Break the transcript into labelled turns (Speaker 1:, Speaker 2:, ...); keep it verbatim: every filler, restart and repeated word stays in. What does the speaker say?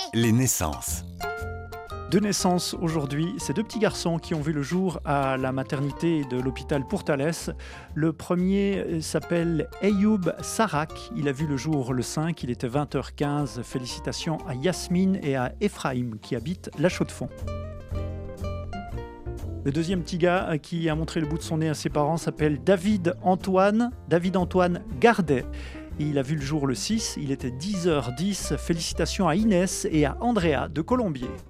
Speaker 1: Les naissances.
Speaker 2: Deux naissances aujourd'hui, c'est deux petits garçons qui ont vu le jour à la maternité de l'hôpital Pourtalès. Le premier s'appelle Ayoub Sarak, il a vu le jour le cinq, il était vingt heures quinze. Félicitations à Yasmine et à Ephraim qui habitent La Chaux-de-Fonds. Le deuxième petit gars qui a montré le bout de son nez à ses parents s'appelle David Antoine, David Antoine Gardet. Et il a vu le jour le six, il était dix heures dix. Félicitations à Inès et à Andrea de Colombier.